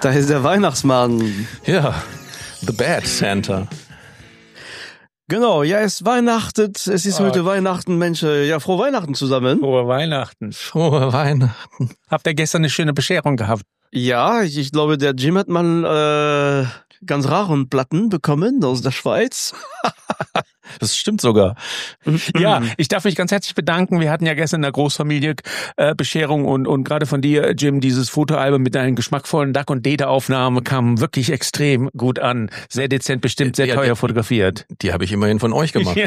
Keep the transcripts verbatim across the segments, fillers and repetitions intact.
Da ist der Weihnachtsmann. Ja, the bad Santa. Genau, ja, es weihnachtet, es ist Oh. heute Weihnachten, Mensch, ja, frohe Weihnachten zusammen. Frohe Weihnachten. Frohe Weihnachten. Habt ihr gestern eine schöne Bescherung gehabt? Ja, ich, ich glaube, der Jim hat mal äh, ganz raren Platten bekommen aus der Schweiz. Das stimmt sogar. Ja, ich darf mich ganz herzlich bedanken. Wir hatten ja gestern in der Großfamilie äh, Bescherung und und gerade von dir, Jim, dieses Fotoalbum mit deinen geschmackvollen Duck- und Dete-Aufnahmen kam wirklich extrem gut an. Sehr dezent bestimmt, sehr Ja, teuer ja. fotografiert. Die habe ich immerhin von euch gemacht.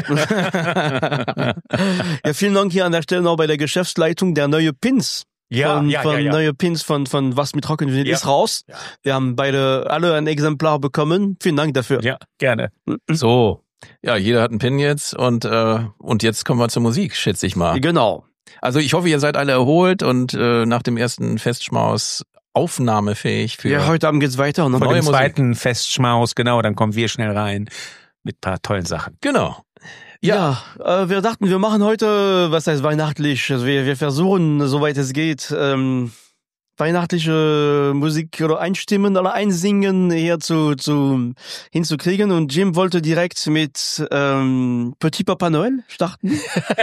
Ja, vielen Dank hier an der Stelle noch bei der Geschäftsleitung. Der neue Pins Ja, von, ja, von ja, ja. neue Pins von von was mit Trockenvinyl Ja. ist raus. Ja. Wir haben beide alle ein Exemplar bekommen. Vielen Dank dafür. Ja, gerne. So, ja, jeder hat einen Pin jetzt und äh, und jetzt kommen wir zur Musik, schätze ich mal. Genau. Also ich hoffe, ihr seid alle erholt und äh, nach dem ersten Festschmaus aufnahmefähig für Ja, heute Abend geht's weiter. Und Vor Neue dem Musik. zweiten Festschmaus, genau, dann kommen wir schnell rein mit ein paar tollen Sachen. Genau. Ja, äh, wir dachten, wir machen heute, was heißt weihnachtlich, also wir, wir versuchen, soweit es geht, ähm, weihnachtliche Musik oder einstimmen oder einsingen hier zu, zu hinzukriegen, und Jim wollte direkt mit ähm, Petit Papa Noël starten.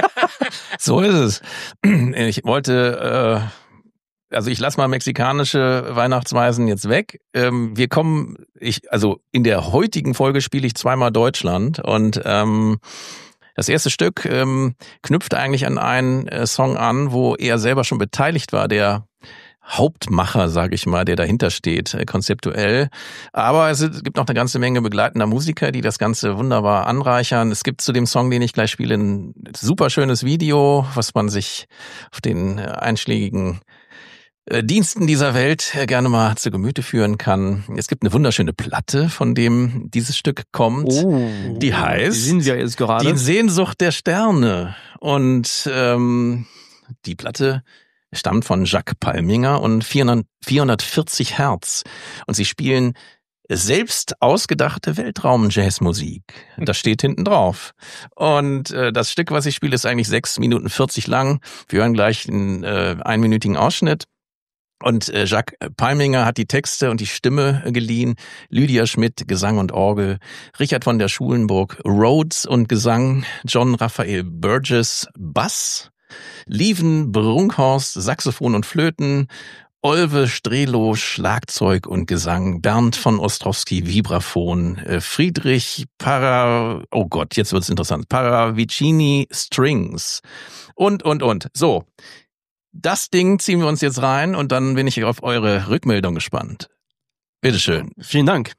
So ist es. Ich wollte, äh, also ich lasse mal mexikanische Weihnachtsweisen jetzt weg. Ähm, wir kommen, ich, also in der heutigen Folge spiele ich zweimal Deutschland und ähm, das erste Stück ähm, knüpft eigentlich an einen äh, Song an, wo er selber schon beteiligt war, der Hauptmacher, sage ich mal, der dahinter steht, äh, konzeptuell. Aber es gibt noch eine ganze Menge begleitender Musiker, die das Ganze wunderbar anreichern. Es gibt zu dem Song, den ich gleich spiele, ein super schönes Video, was man sich auf den äh, einschlägigen äh, Diensten dieser Welt äh, gerne mal zu Gemüte führen kann. Es gibt eine wunderschöne Platte, von dem dieses Stück kommt. Oh, Die heißt die sind wir jetzt gerade. Die Sehnsucht der Sterne. Und ähm, die Platte stammt von Jacques Palminger und vierhundertvierzig Hertz. Und sie spielen selbst ausgedachte Weltraum-Jazzmusik. Das steht hinten drauf. Und äh, das Stück, was ich spiele, ist eigentlich sechs Minuten vierzig lang. Wir hören gleich einen äh, einminütigen Ausschnitt. Und äh, Jacques Palminger hat die Texte und die Stimme geliehen. Lydia Schmidt, Gesang und Orgel. Richard von der Schulenburg, Rhodes und Gesang. John Raphael Burgess, Bass. Lieven Brunkhorst, Saxophon und Flöten, Olve Strelo, Schlagzeug und Gesang, Bernd von Ostrowski, Vibraphon, Friedrich Para, oh Gott, jetzt wird's interessant, Paravicini, Strings und, und, und. So, das Ding ziehen wir uns jetzt rein und dann bin ich auf eure Rückmeldung gespannt. Bitteschön. Vielen Dank.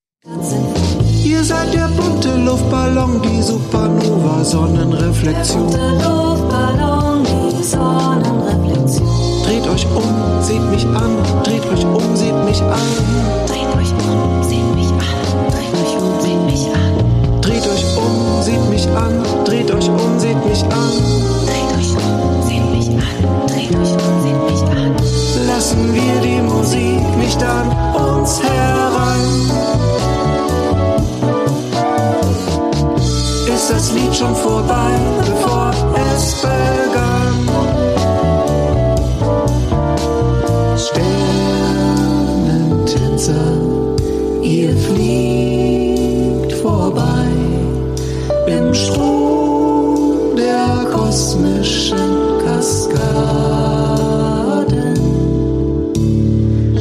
Ihr seid der bunte Luftballon, die Supernova Sonnenreflexion. Dreht euch um, seht mich an, dreht euch um, seht mich an. Dreht euch um, seht mich an, dreht euch um, seht mich an. Dreht euch um, seht mich an, dreht euch um, seht mich an. Dreht euch um, seht mich an, dreht euch um, seht mich an. Lassen wir die Musik nicht an uns heran. Ist das Lied schon vorbei, bevor es begann? Sternentänzer, ihr fliegt vorbei im Strom der kosmischen Kaskaden.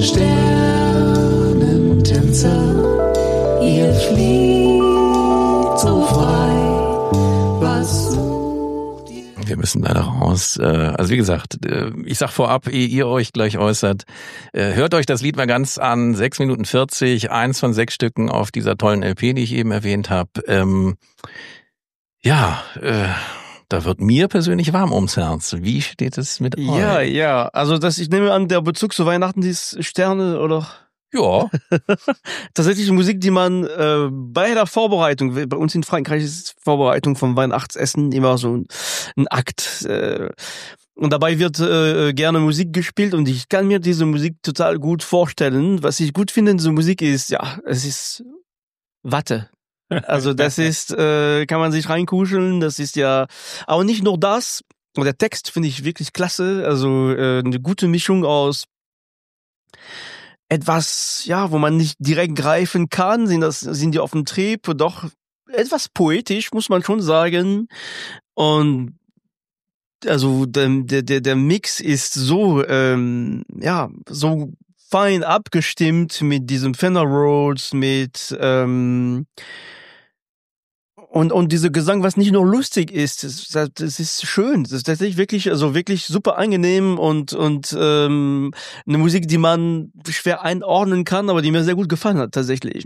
Sternentänzer, ihr fliegt so frei. Was sucht ihr? Wir müssen leider raus. Also wie gesagt, ich sag vorab, ehe ihr euch gleich äußert, hört euch das Lied mal ganz an. sechs Minuten vierzig, eins von sechs Stücken auf dieser tollen L P, die ich eben erwähnt habe. Ähm, ja, äh, da wird mir persönlich warm ums Herz. Wie steht es mit euch? Ja, ja, also das, ich nehme an, der Bezug zu Weihnachten ist Sterne oder... Ja. Tatsächlich Musik, die man äh, bei der Vorbereitung, bei uns in Frankreich ist Vorbereitung vom Weihnachtsessen immer so ein, ein Akt. Äh, und dabei wird äh, gerne Musik gespielt und ich kann mir diese Musik total gut vorstellen. Was ich gut finde in dieser Musik ist, ja, es ist Watte. Also das ist, äh, kann man sich reinkuscheln, das ist ja, aber nicht nur das. Und der Text finde ich wirklich klasse, also äh, eine gute Mischung aus etwas, ja, wo man nicht direkt greifen kann, sind das, sind die auf dem Trip, doch etwas poetisch, muss man schon sagen. Und also der, der, der Mix ist so, ähm, ja, so fein abgestimmt mit diesem Fender Rhodes, mit, ähm, und, und dieser Gesang, was nicht nur lustig ist, das, das ist schön, das ist tatsächlich wirklich, also wirklich super angenehm und, und, ähm, eine Musik, die man schwer einordnen kann, aber die mir sehr gut gefallen hat, tatsächlich.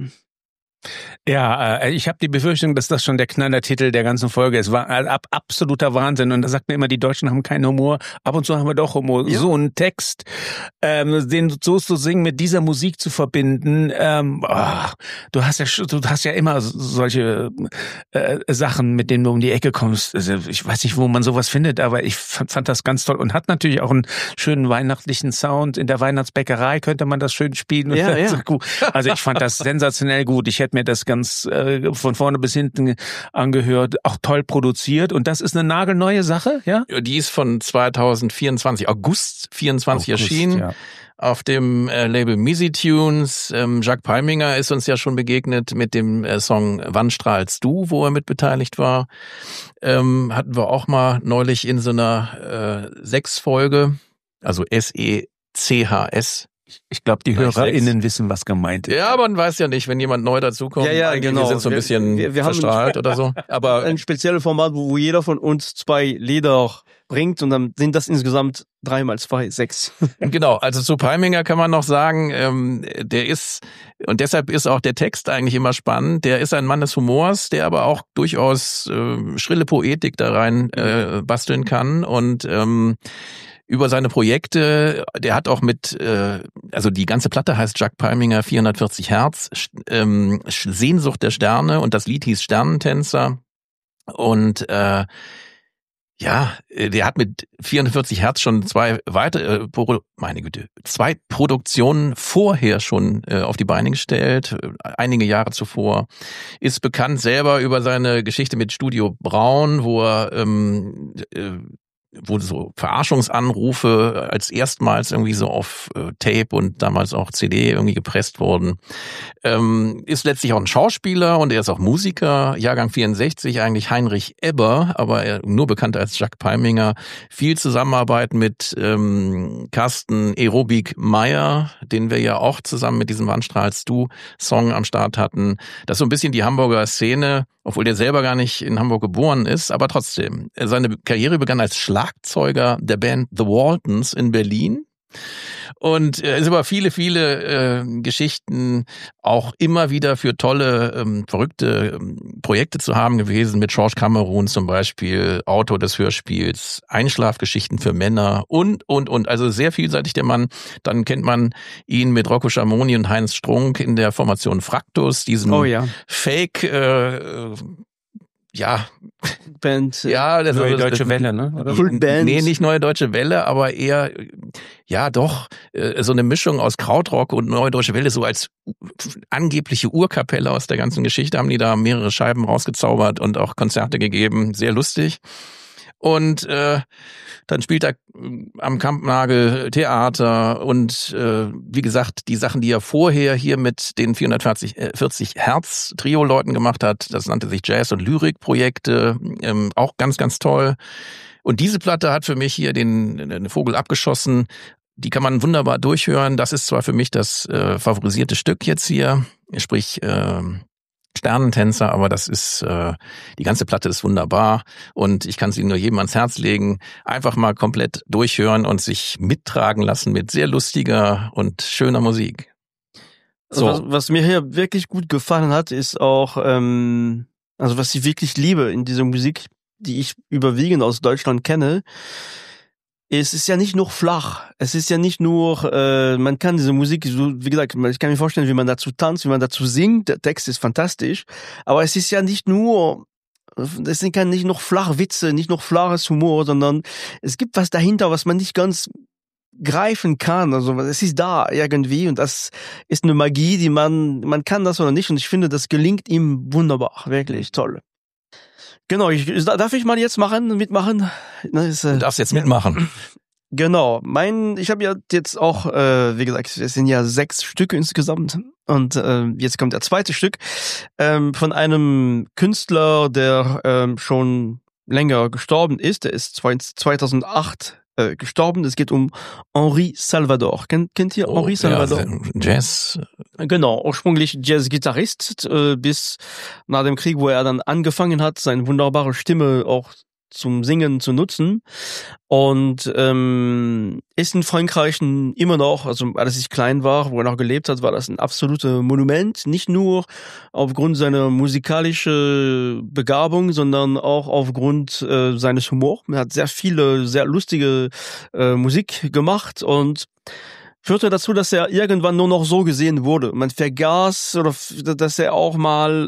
Ja, äh, ich habe die Befürchtung, dass das schon der Knallertitel der ganzen Folge ist. War äh, ab, absoluter Wahnsinn. Und da sagt man immer, die Deutschen haben keinen Humor. Ab und zu haben wir doch Humor. Ja. So ein Text, ähm, den so zu singen, mit dieser Musik zu verbinden. Ähm, oh, du hast ja, du hast ja immer solche äh, Sachen, mit denen du um die Ecke kommst. Also ich weiß nicht, wo man sowas findet, aber ich fand, fand das ganz toll und hat natürlich auch einen schönen weihnachtlichen Sound. In der Weihnachtsbäckerei könnte man das schön spielen. Ja, ja. Also ich fand das sensationell gut. Ich hätte mir das ganz äh, von vorne bis hinten angehört, auch toll produziert. Und das ist eine nagelneue Sache, ja? Die ist von zwanzig vierundzwanzig, August vierundzwanzig August, erschienen. Ja. Auf dem äh, Label Misi Tunes. Ähm, Jacques Palminger ist uns ja schon begegnet mit dem äh, Song Wann strahlst du, wo er mit beteiligt war. Ähm, hatten wir auch mal neulich in so einer äh, Sechs-Folge, also S E C H S. Ich glaube, die HörerInnen wissen, was gemeint ist. Ja, aber man weiß ja nicht, wenn jemand neu dazukommt. Ja, ja, genau. Wir sind so ein bisschen wir, wir, wir verstrahlt oder so. Aber ein spezielles Format, wo jeder von uns zwei Lieder bringt und dann sind das insgesamt drei mal zwei, sechs. Genau, also zu Palminger kann man noch sagen, ähm, der ist, und deshalb ist auch der Text eigentlich immer spannend, der ist ein Mann des Humors, der aber auch durchaus äh, schrille Poetik da rein äh, basteln kann und ähm, über seine Projekte, der hat auch mit, äh, also die ganze Platte heißt Jacques Palminger vierhundertvierzig Hertz, ähm, Sehnsucht der Sterne und das Lied hieß Sternentänzer und äh, ja, der hat mit vierhundertvierzig Hertz schon zwei weitere, äh, meine Güte, zwei Produktionen vorher schon äh, auf die Beine gestellt, einige Jahre zuvor, ist bekannt selber über seine Geschichte mit Studio Braun, wo er ähm, äh, wo so Verarschungsanrufe als erstmals irgendwie so auf äh, Tape und damals auch C D irgendwie gepresst wurden. Ähm, ist letztlich auch ein Schauspieler und er ist auch Musiker, Jahrgang vierundsechzig, eigentlich Heinrich Ebber, aber er nur bekannt als Jacques Palminger. Viel Zusammenarbeit mit ähm, Carsten Aerobik Meyer, den wir ja auch zusammen mit diesem Wann strahlst du Song am Start hatten. Das ist so ein bisschen die Hamburger Szene, obwohl der selber gar nicht in Hamburg geboren ist, aber trotzdem. Seine Karriere begann als Schlagzeuger der Band The Waltons in Berlin. Und es ist über viele, viele äh, Geschichten auch immer wieder für tolle, ähm, verrückte ähm, Projekte zu haben gewesen, mit George Cameron zum Beispiel, Autor des Hörspiels, Einschlafgeschichten für Männer und, und, und. Also sehr vielseitig der Mann. Dann kennt man ihn mit Rocco Schamoni und Heinz Strunk in der Formation Fraktus, diesem oh, ja. Fake, äh, ja, Band, ja, das Neue Deutsche Welle, ne? Oder? Band. Nee, nicht Neue Deutsche Welle, aber eher, ja doch, so eine Mischung aus Krautrock und Neue Deutsche Welle, so als angebliche Urkapelle aus der ganzen Geschichte, haben die da mehrere Scheiben rausgezaubert und auch Konzerte gegeben, sehr lustig. Und äh, dann spielt er am Kampnagel Theater und äh, wie gesagt, die Sachen, die er vorher hier mit den vierhundertvierzig Hertz Trio-Leuten gemacht hat, das nannte sich Jazz- und Lyrikprojekte, ähm, auch ganz, ganz toll. Und diese Platte hat für mich hier den, den Vogel abgeschossen. Die kann man wunderbar durchhören. Das ist zwar für mich das äh, favorisierte Stück jetzt hier, sprich äh, Sternentänzer, aber das ist, äh, die ganze Platte ist wunderbar und ich kann sie nur jedem ans Herz legen. Einfach mal komplett durchhören und sich mittragen lassen mit sehr lustiger und schöner Musik. So. Was, was mir hier wirklich gut gefallen hat, ist auch, ähm, also was ich wirklich liebe in dieser Musik, die ich überwiegend aus Deutschland kenne, es ist ja nicht nur flach. Es ist ja nicht nur, äh, man kann diese Musik, so, wie gesagt, ich kann mir vorstellen, wie man dazu tanzt, wie man dazu singt. Der Text ist fantastisch. Aber es ist ja nicht nur, es sind keine nicht nur flache Witze, nicht nur flaches Humor, sondern es gibt was dahinter, was man nicht ganz greifen kann. Also es ist da irgendwie und das ist eine Magie, die man, man kann das oder nicht. Und ich finde, das gelingt ihm wunderbar. Wirklich toll. Genau, ich, darf ich mal jetzt machen, mitmachen? Du darfst jetzt mitmachen. Genau, mein, ich habe ja jetzt auch, äh, wie gesagt, es sind ja sechs Stücke insgesamt und äh, jetzt kommt der zweite Stück ähm, von einem Künstler, der ähm, schon länger gestorben ist. Der ist zweitausendacht äh, gestorben. Es geht um Henri Salvador. Kennt, kennt ihr Oh, Henri Salvador? Ja, Jazz. Genau, ursprünglich Jazz-Gitarrist, äh, bis nach dem Krieg, wo er dann angefangen hat, seine wunderbare Stimme auch zum Singen zu nutzen und ähm, ist in Frankreich immer noch, also als ich klein war, wo er noch gelebt hat, war das ein absolutes Monument, nicht nur aufgrund seiner musikalischen Begabung, sondern auch aufgrund äh, seines Humors. Er hat sehr viele, sehr lustige äh, Musik gemacht und führte dazu, dass er irgendwann nur noch so gesehen wurde. Man vergaß, oder dass er auch mal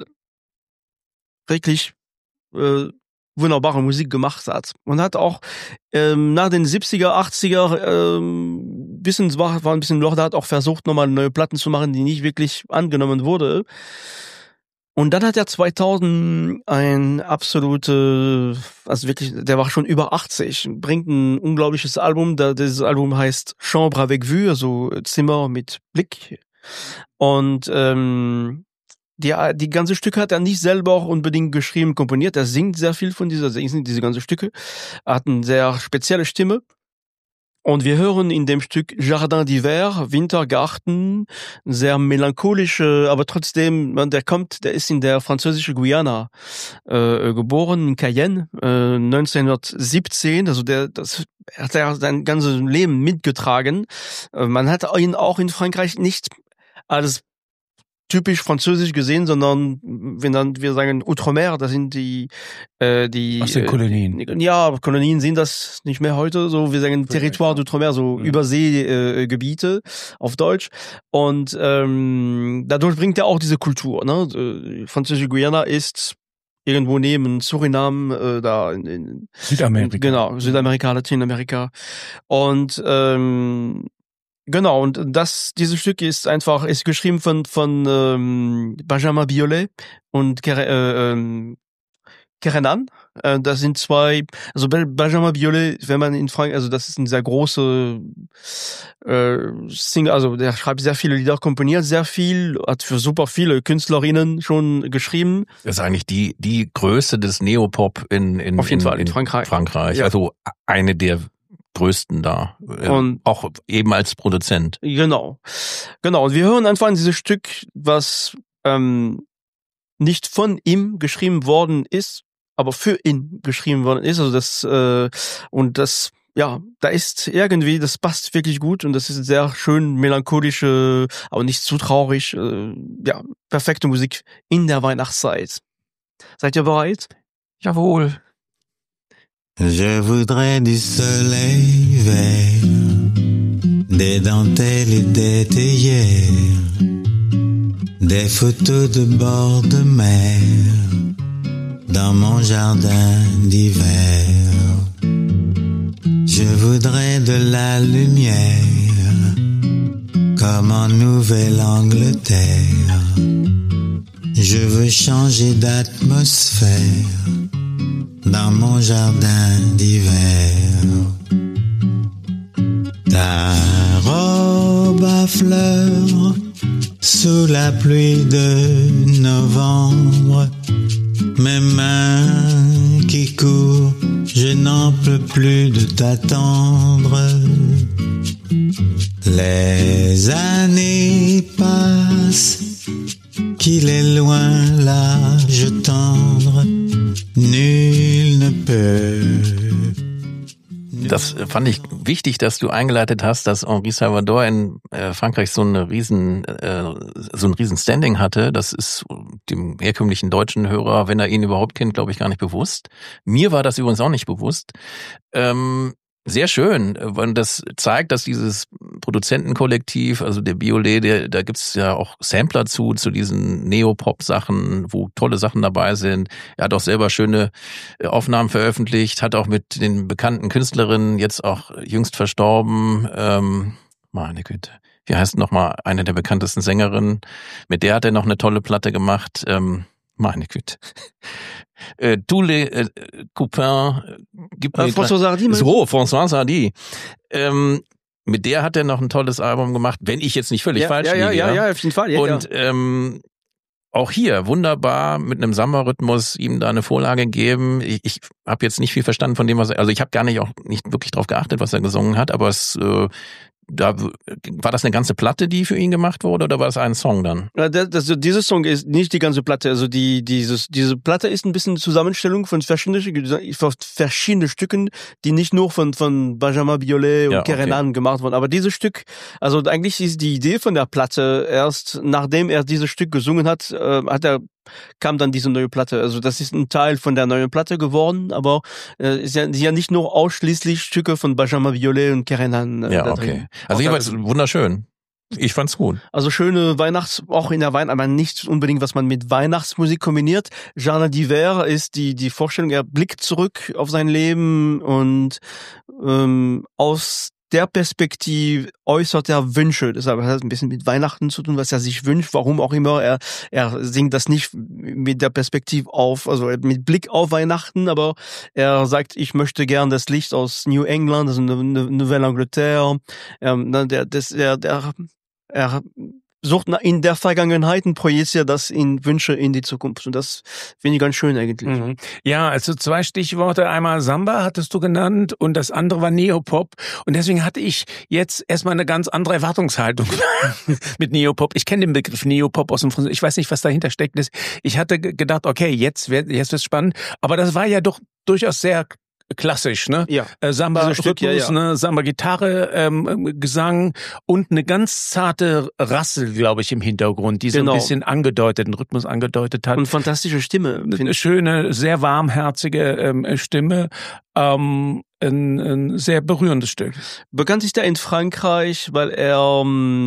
wirklich äh, wunderbare Musik gemacht hat. Und hat auch ähm, nach den siebziger, achtziger ähm, bisschen war, war ein bisschen Loch, da hat auch versucht, nochmal neue Platten zu machen, die nicht wirklich angenommen wurde. Und dann hat er zweitausend ein absolute, also wirklich, der war schon über achtzig, bringt ein unglaubliches Album, da, dieses Album heißt Chambre avec Vue, also Zimmer mit Blick. Und ähm, Die, die ganze Stücke hat er nicht selber auch unbedingt geschrieben, komponiert. Er singt sehr viel von dieser, diese ganzen Stücke. Er hat eine sehr spezielle Stimme. Und wir hören in dem Stück Jardin d'Hiver, Wintergarten, sehr melancholische, aber trotzdem, man, der kommt, der ist in der französischen Guyana äh, geboren, in Cayenne, äh, neunzehnhundertsiebzehn. Also der, das hat er sein ganzes Leben mitgetragen. Äh, man hat ihn auch in Frankreich nicht als typisch französisch gesehen, sondern wenn dann wir sagen Outre-mer, das sind die äh, die aus den Kolonien. Äh, ja, Kolonien sind das nicht mehr heute, so wir sagen Territoire d'Outre-mer, so mhm. Überseegebiete äh, auf Deutsch und ähm, dadurch bringt er auch diese Kultur, ne? Die französische Guyana ist irgendwo neben Suriname, äh, da in, in Südamerika. In, genau, Südamerika, Lateinamerika und ähm, genau, und das, dieses Stück ist einfach, ist geschrieben von, von ähm, Benjamin Biolay und Kere, äh, ähm, Kerenan. Äh, das sind zwei, also Benjamin Biolay, wenn man in Frankreich, also das ist ein sehr großer äh, Singer, also der schreibt sehr viele Lieder, komponiert sehr viel, hat für super viele Künstlerinnen schon geschrieben. Das ist eigentlich die, die Größe des Neopop in, in, Auf jeden in, Fall, in Frankreich. Frankreich. Ja. Also eine der größten da, und auch eben als Produzent. Genau, genau. Und wir hören einfach in dieses Stück, was ähm, nicht von ihm geschrieben worden ist, aber für ihn geschrieben worden ist. Also das äh, und das, ja, da ist irgendwie, das passt wirklich gut und das ist sehr schön melancholische, aber nicht zu traurig. Äh, ja, perfekte Musik in der Weihnachtszeit. Seid ihr bereit? Jawohl. Je voudrais du soleil vert, des dentelles et des théières, des photos de bord de mer, dans mon jardin d'hiver. Je voudrais de la lumière, comme en Nouvelle-Angleterre. Je veux changer d'atmosphère dans mon jardin d'hiver. Ta robe à fleurs sous la pluie de novembre, mes mains qui courent, je n'en peux plus de t'attendre. Les années passent, qu'il est loin l'âge tendre, nul ne peut. Das fand ich wichtig, dass du eingeleitet hast, dass Henri Salvador in äh, Frankreich so eine riesen, äh, so ein riesen Standing hatte. Das ist dem herkömmlichen deutschen Hörer, wenn er ihn überhaupt kennt, glaube ich, gar nicht bewusst. Mir war das übrigens auch nicht bewusst. Ähm, Sehr schön, weil das zeigt, dass dieses Produzentenkollektiv, also der Biolay, der, da gibt's ja auch Sampler zu, zu diesen Neopop-Sachen, wo tolle Sachen dabei sind. Er hat auch selber schöne Aufnahmen veröffentlicht, hat auch mit den bekannten Künstlerinnen, jetzt auch jüngst verstorben, ähm, meine Güte, wie heißt nochmal eine der bekanntesten Sängerinnen, mit der hat er noch eine tolle Platte gemacht, ähm, Meine Güte. Äh, tous les äh, copains, äh, gib mir Äh, François Hardy, meinst du? so, François Hardy. Ähm, mit der hat er noch ein tolles Album gemacht, wenn ich jetzt nicht völlig ja, falsch ja, ja, liege. ja, ja, auf jeden Fall. Ja, Und ja. ähm, auch hier wunderbar mit einem Samba-Rhythmus ihm da eine Vorlage geben. Ich, ich habe jetzt nicht viel verstanden von dem, was er, also ich habe gar nicht auch nicht wirklich drauf geachtet, was er gesungen hat, aber es äh, da war das eine ganze Platte, die für ihn gemacht wurde, oder war das ein Song dann? Ja, das, das, diese Song ist nicht die ganze Platte. Also die dieses diese Platte ist ein bisschen eine Zusammenstellung von verschiedenen von verschiedenen Stücken, die nicht nur von von Benjamin Biolay und Ja, okay. Kerenan gemacht wurden. Aber dieses Stück, also eigentlich ist die Idee von der Platte erst nachdem er dieses Stück gesungen hat, äh, hat er kam dann diese neue Platte. Also das ist ein Teil von der neuen Platte geworden, aber äh, ist ja, ja nicht nur ausschließlich Stücke von Benjamin Biolay und Kerenan. Äh, Ja, da okay. drin. Also Auch jeweils da- wunderschön. Ich fand's gut. Also schöne Weihnachts, auch in der Weihnacht, aber nicht unbedingt, was man mit Weihnachtsmusik kombiniert. Jardin d'hiver ist die die Vorstellung, er blickt zurück auf sein Leben und ähm, aus der Perspektive äußert er Wünsche. Deshalb hat es ein bisschen mit Weihnachten zu tun, was er sich wünscht, warum auch immer. Er er singt das nicht mit der Perspektive auf, also mit Blick auf Weihnachten, aber er sagt, ich möchte gern das Licht aus New England, also Nouvelle-Angleterre. Ähm, der, das, der, der, er sucht in der Vergangenheit und projiziert das in Wünsche in die Zukunft. Und das finde ich ganz schön eigentlich. Mhm. Ja, also zwei Stichworte. Einmal Samba hattest du genannt und das andere war Neopop. Und deswegen hatte ich jetzt erstmal eine ganz andere Erwartungshaltung mit Neopop. Ich kenne den Begriff Neopop aus dem Französischen. Ich weiß nicht, was dahinter steckt. Ich hatte gedacht, okay, jetzt wird jetzt wird's spannend. Aber das war ja doch durchaus sehr klassisch, ne? Ja. Äh, Samba Dieses Stück, ja, Rhythmus, ja. ne? Samba Gitarre, ähm, Gesang und eine ganz zarte Rassel, glaube ich, im Hintergrund, die so Genau. ein bisschen angedeutet, den Rhythmus angedeutet hat. Und fantastische Stimme. Eine finde ich. schöne, sehr warmherzige ähm, Stimme, ähm, ein, ein sehr berührendes Stück. Bekannt ist er in Frankreich, weil er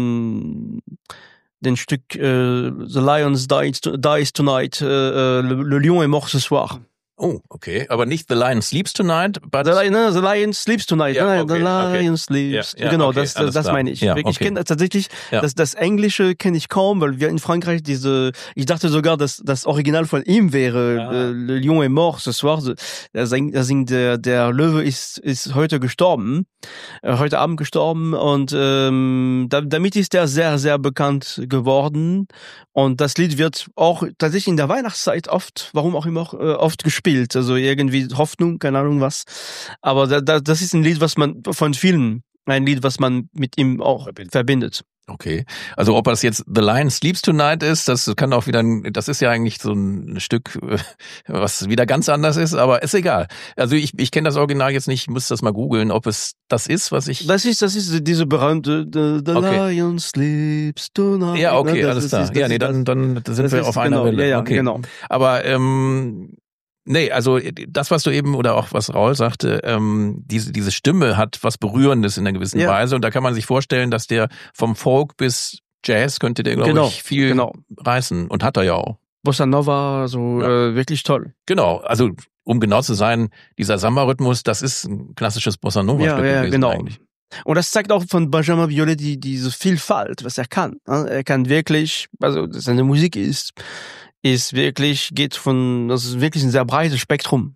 ähm, den Stück äh, The Lions Dies, Dies Tonight, äh, Le, Le Lion est mort ce soir. Oh, okay. Aber nicht The Lion Sleeps Tonight, but The, Lion, ne, The Lion Sleeps Tonight. Ja, Nein, okay, The Lion okay. Sleeps. Ja, ja, genau, okay, das, alles das klar. meine ich. Ja, Ich okay. kenne tatsächlich, Ja. das, das Englische kenne ich kaum, weil wir in Frankreich diese, ich dachte sogar, dass das Original von ihm wäre, Ah. äh, Le Lion est mort ce soir. Der singt, der, singt, der, der Löwe ist, ist heute gestorben, äh, heute Abend gestorben und ähm, da, damit ist er sehr, sehr bekannt geworden und das Lied wird auch tatsächlich in der Weihnachtszeit oft, warum auch immer, äh, oft gespielt. Also irgendwie Hoffnung, keine Ahnung was. Aber da, da, das ist ein Lied, was man von vielen, ein Lied, was man mit ihm auch verbindet. verbindet. okay. Also ob das jetzt The Lion Sleeps Tonight ist, das kann auch wieder, ein- das ist ja eigentlich so ein Stück, äh, was wieder ganz anders ist, aber ist egal. Also ich, ich kenne das Original jetzt nicht, ich muss das mal googeln, ob es das ist, was ich... Das ist, das ist diese berühmte The, the Okay. Lion sleeps tonight. Ja, okay, Das alles ist- klar. das Ja, ist- nee, dann, dann sind das wir ist- auf einer genau, Welle. Ja, ja, okay. genau. Aber ähm, nee, also das, was du eben oder auch was Raul sagte, ähm, diese diese Stimme hat was Berührendes in einer gewissen Ja. Weise und da kann man sich vorstellen, dass der vom Folk bis Jazz könnte der, glaube Genau, ich, viel genau. reißen und hat er ja auch. Bossa Nova, so Ja. äh, wirklich toll. Genau, also um genau zu sein, dieser Samba-Rhythmus, das ist ein klassisches Bossa Nova-Stück Ja, ja, gewesen genau. eigentlich. Und das zeigt auch von Benjamin Biolay die, diese Vielfalt, was er kann. Er kann wirklich, also seine Musik ist, ist wirklich, geht von, das ist wirklich ein sehr breites Spektrum.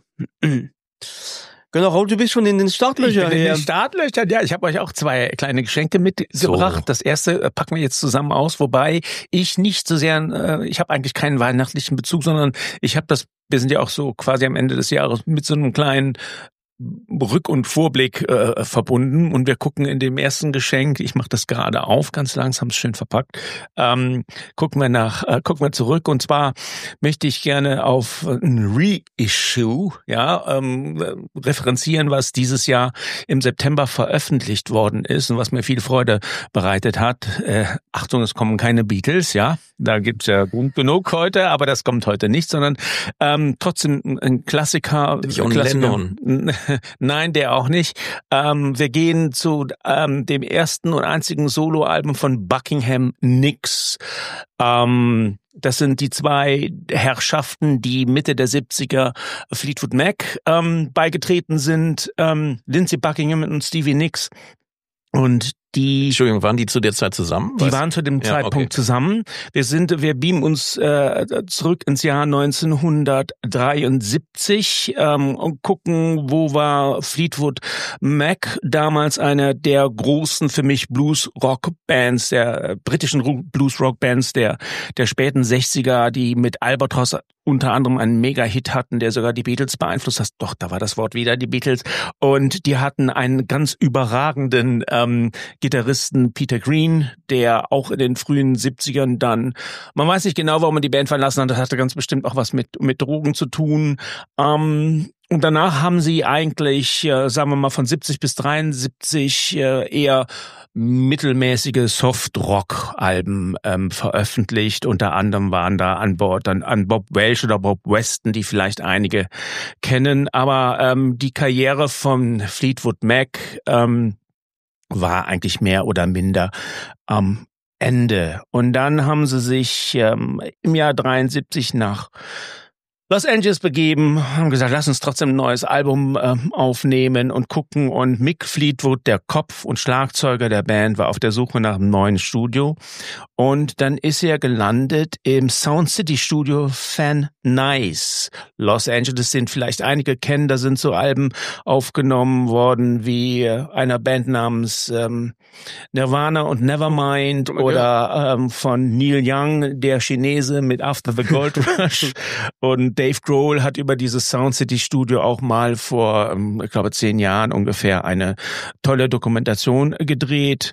Genau, Raul, du bist schon in den Ich Startlöchern bin in her. den Startlöchern. Ja, ich habe euch auch zwei kleine Geschenke mitgebracht. So. Das erste äh, packen wir jetzt zusammen aus, wobei ich nicht so sehr, äh, ich habe eigentlich keinen weihnachtlichen Bezug, sondern ich habe das, wir sind ja auch so quasi am Ende des Jahres mit so einem kleinen Rück- und Vorblick äh, verbunden und wir gucken in dem ersten Geschenk, ich mache das gerade auf, ganz langsam, ist schön verpackt, ähm, gucken wir nach, äh, gucken wir zurück und zwar möchte ich gerne auf ein Reissue, ja, ähm, äh, referenzieren, was dieses Jahr im September veröffentlicht worden ist und was mir viel Freude bereitet hat. Äh, Achtung, es kommen keine Beatles, ja, da gibt's ja Grund genug heute, aber das kommt heute nicht, sondern ähm, trotzdem ein- ein Klassiker. John Klassiker. Lennon. Nein, der auch nicht. Ähm, wir gehen zu ähm, dem ersten und einzigen Soloalbum von Buckingham Nicks. Ähm, das sind die zwei Herrschaften, die Mitte der siebziger Fleetwood Mac ähm, beigetreten sind. Ähm, Lindsey Buckingham und Stevie Nicks. Und die Entschuldigung, waren die zu der Zeit zusammen? Die Was? waren zu dem Ja, Zeitpunkt okay. zusammen. Wir sind, wir beamen uns äh, zurück ins Jahr neunzehnhundertdreiundsiebzig ähm, und gucken, wo war Fleetwood Mac, damals eine der großen für mich Blues-Rock-Bands, der äh, britischen Blues-Rock-Bands der der späten sechziger, die mit Albatross unter anderem einen Mega-Hit hatten, der sogar die Beatles beeinflusst hat. Doch, da war das Wort wieder, die Beatles. Und die hatten einen ganz überragenden ähm, Gitarristen Peter Green, der auch in den frühen siebzigern dann, man weiß nicht genau, warum er die Band verlassen hat, das hatte ganz bestimmt auch was mit mit Drogen zu tun. Ähm, und danach haben sie eigentlich, äh, sagen wir mal, von siebzig bis dreiundsiebzig äh, eher mittelmäßige Soft-Rock-Alben ähm, veröffentlicht. Unter anderem waren da an Bord dann an Bob Welch oder Bob Weston, die vielleicht einige kennen. Aber ähm, die Karriere von Fleetwood Mac ähm, war eigentlich mehr oder minder am Ende. Und dann haben sie sich ähm, im Jahr dreiundsiebzig nach Los Angeles begeben, haben gesagt, lass uns trotzdem ein neues Album äh, aufnehmen und gucken. Und Mick Fleetwood, der Kopf und Schlagzeuger der Band, war auf der Suche nach einem neuen Studio. Und dann ist er gelandet im Sound City Studio Van Nuys. Los Angeles sind vielleicht einige kennen, da sind so Alben aufgenommen worden wie äh, einer Band namens ähm, Nirvana und Nevermind okay. oder ähm, von Neil Young, der Chinese mit After the Gold Rush. Und Dave Grohl hat über dieses Sound City Studio auch mal vor, ähm, ich glaube, zehn Jahren ungefähr eine tolle Dokumentation gedreht.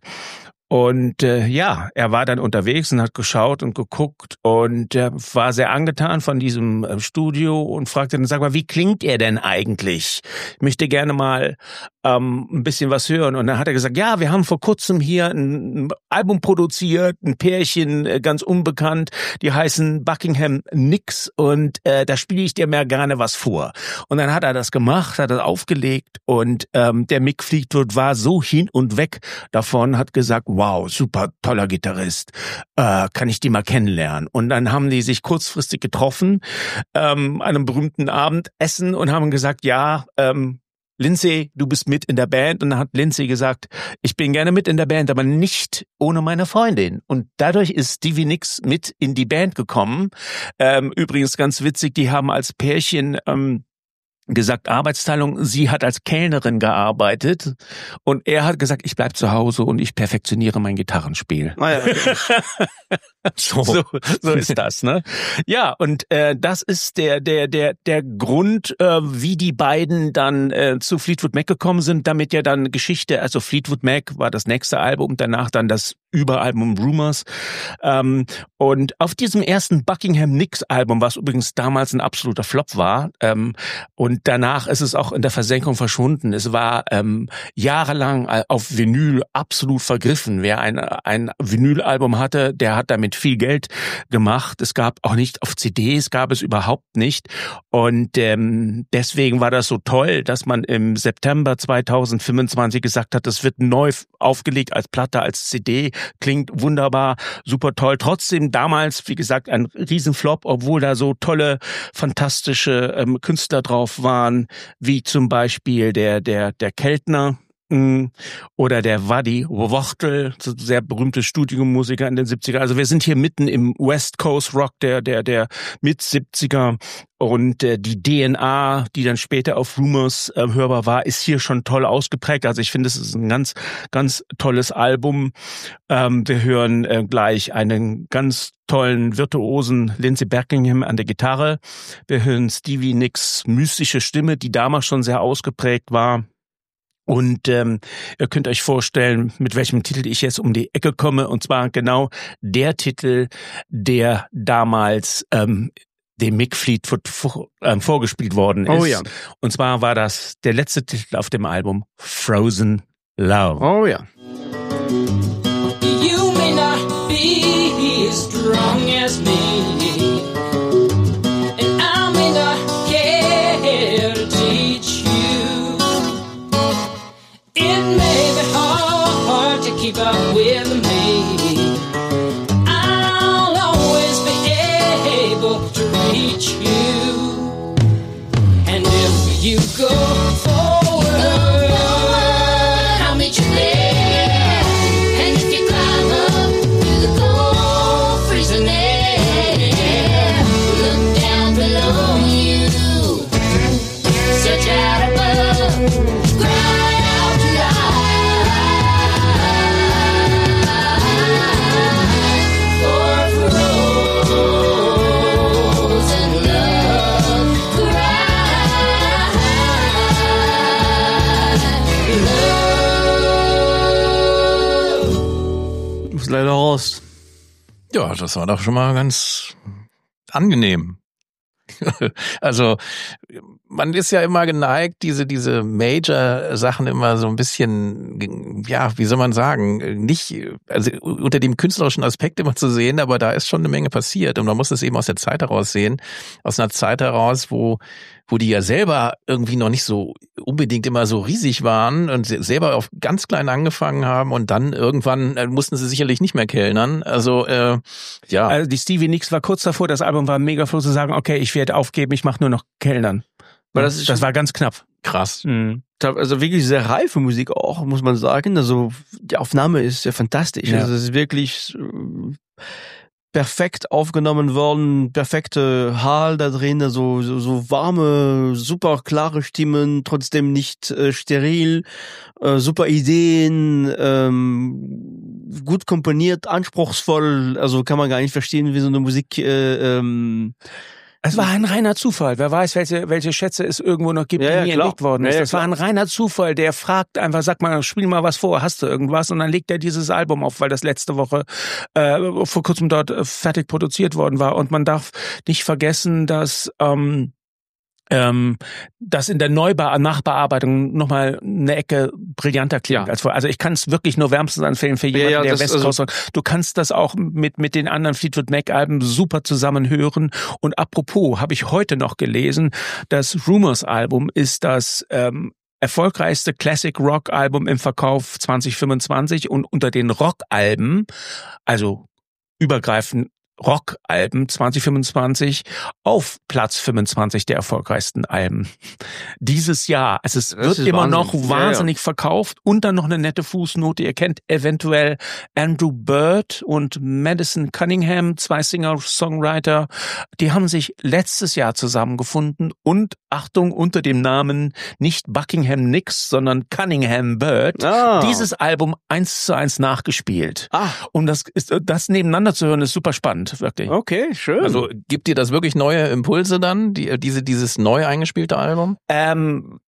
Und äh, ja, er war dann unterwegs und hat geschaut und geguckt und äh, war sehr angetan von diesem äh, Studio und fragte dann, sag mal, wie klingt er denn eigentlich? Ich möchte gerne mal ähm, ein bisschen was hören. Und dann hat er gesagt, ja, wir haben vor kurzem hier ein, ein Album produziert, ein Pärchen, äh, ganz unbekannt, die heißen Buckingham Nicks und äh, da spiele ich dir mehr gerne was vor. Und dann hat er das gemacht, hat das aufgelegt und ähm, der Mick Fleetwood war so hin und weg davon, hat gesagt, wow, super toller Gitarrist, äh, kann ich die mal kennenlernen? Und dann haben die sich kurzfristig getroffen, ähm, an einem berühmten Abendessen und haben gesagt, ja, ähm, Lindsay, du bist mit in der Band. Und dann hat Lindsay gesagt, ich bin gerne mit in der Band, aber nicht ohne meine Freundin. Und dadurch ist Stevie Nicks mit in die Band gekommen. Ähm, übrigens ganz witzig, die haben als Pärchen ähm, gesagt, Arbeitsteilung, sie hat als Kellnerin gearbeitet und er hat gesagt, ich bleib zu Hause und ich perfektioniere mein Gitarrenspiel. Ah ja, okay. so, so, so ist das, ne? Ja, und äh, das ist der der der der Grund, äh, wie die beiden dann äh, zu Fleetwood Mac gekommen sind, damit ja dann Geschichte, also Fleetwood Mac war das nächste Album, danach dann das Überalbum Rumors. Ähm, und auf diesem ersten Buckingham Nicks Album, was übrigens damals ein absoluter Flop war, ähm, und danach ist es auch in der Versenkung verschwunden. Es war ähm, jahrelang auf Vinyl absolut vergriffen. Wer ein, ein Vinylalbum hatte, der hat damit viel Geld gemacht. Es gab auch nicht auf C Ds, gab es überhaupt nicht. Und ähm, deswegen war das so toll, dass man im September zweitausendfünfundzwanzig gesagt hat, das wird neu aufgelegt als Platte, als C D. Klingt wunderbar, super toll. Trotzdem damals, wie gesagt, ein Riesenflop, obwohl da so tolle, fantastische ähm, Künstler drauf waren, wie zum Beispiel der der der Keltner mh, oder der Waddy Wachtel, so sehr berühmte Studiomusiker in den siebziger. Also wir sind hier mitten im West Coast Rock der der der Mit-siebziger. Und äh, die D N A, die dann später auf Rumors äh, hörbar war, ist hier schon toll ausgeprägt. Also ich finde, es ist ein ganz, ganz tolles Album. Ähm, wir hören äh, gleich einen ganz tollen virtuosen Lindsey Buckingham an der Gitarre. Wir hören Stevie Nicks mystische Stimme, die damals schon sehr ausgeprägt war. Und ähm, ihr könnt euch vorstellen, mit welchem Titel ich jetzt um die Ecke komme. Und zwar genau der Titel, der damals ähm, dem Mick Fleetwood vor, äh, vorgespielt worden ist. Oh ja. Und zwar war das der letzte Titel auf dem Album Frozen Love. Oh ja. You may not be as strong as me, and I may not care to teach you. It may be hard to keep up with me. I'll always be able to reach you, and if you go forward, I'll meet you there. Muss leider raus. Ja, das war doch schon mal ganz angenehm. Also man ist ja immer geneigt, diese diese Major-Sachen immer so ein bisschen, ja, wie soll man sagen, nicht also unter dem künstlerischen Aspekt immer zu sehen, aber da ist schon eine Menge passiert und man muss es eben aus der Zeit heraus sehen, aus einer Zeit heraus, wo wo die ja selber irgendwie noch nicht so unbedingt immer so riesig waren und selber auf ganz klein angefangen haben und dann irgendwann äh, mussten sie sicherlich nicht mehr kellnern. Also äh, ja. Also die Stevie Nicks war kurz davor, das Album war mega froh zu sagen, okay, ich werde aufgeben, ich mache nur noch Kellnern. Weil das, ist das war ganz knapp. Krass. Mhm. Also wirklich sehr reife Musik auch, muss man sagen. Also die Aufnahme ist ja fantastisch. Ja. Also es ist wirklich äh, perfekt aufgenommen worden, perfekte Hall da drin, also so, so warme, super klare Stimmen, trotzdem nicht äh, steril, äh, super Ideen, ähm, gut komponiert, anspruchsvoll, also kann man gar nicht verstehen, wie so eine Musik äh, ähm, Es war ein reiner Zufall. Wer weiß, welche, welche Schätze es irgendwo noch gibt, Ja, die ja, nie klar. entdeckt worden ist. Ja, ja, das war ein reiner Zufall. Der fragt einfach, sag mal, spiel mal was vor, hast du irgendwas? Und dann legt er dieses Album auf, weil das letzte Woche äh, vor kurzem dort äh, fertig produziert worden war. Und man darf nicht vergessen, dass ähm, ähm, das in der Neuba- Nachbearbeitung nochmal eine Ecke brillanter klingt. Ja. Als vorher. Also ich kann es wirklich nur wärmstens empfehlen für jemanden, Ja, ja, der das- West Coast. Du kannst das auch mit mit den anderen Fleetwood Mac Alben super zusammen hören. Und apropos, habe ich heute noch gelesen, das Rumors Album ist das ähm, erfolgreichste Classic Rock Album im Verkauf zwanzig fünfundzwanzig und unter den Rock-Alben, also übergreifend Rock-Alben zwanzig fünfundzwanzig auf Platz fünfundzwanzig der erfolgreichsten Alben dieses Jahr. Also es Das wird ist immer Wahnsinn. noch Ja, ja. wahnsinnig verkauft. Und dann noch eine nette Fußnote. Ihr kennt eventuell Andrew Bird und Madison Cunningham, zwei Singer-Songwriter. Die haben sich letztes Jahr zusammengefunden und, Achtung, unter dem Namen nicht Buckingham Nicks, sondern Cunningham Bird, Ah. dieses Album eins zu eins nachgespielt. Ah, Um das, ist, das nebeneinander zu hören, ist super spannend, wirklich. okay, schön. Also gibt dir das wirklich neue Impulse dann, die, diese, dieses neu eingespielte Album? Ähm,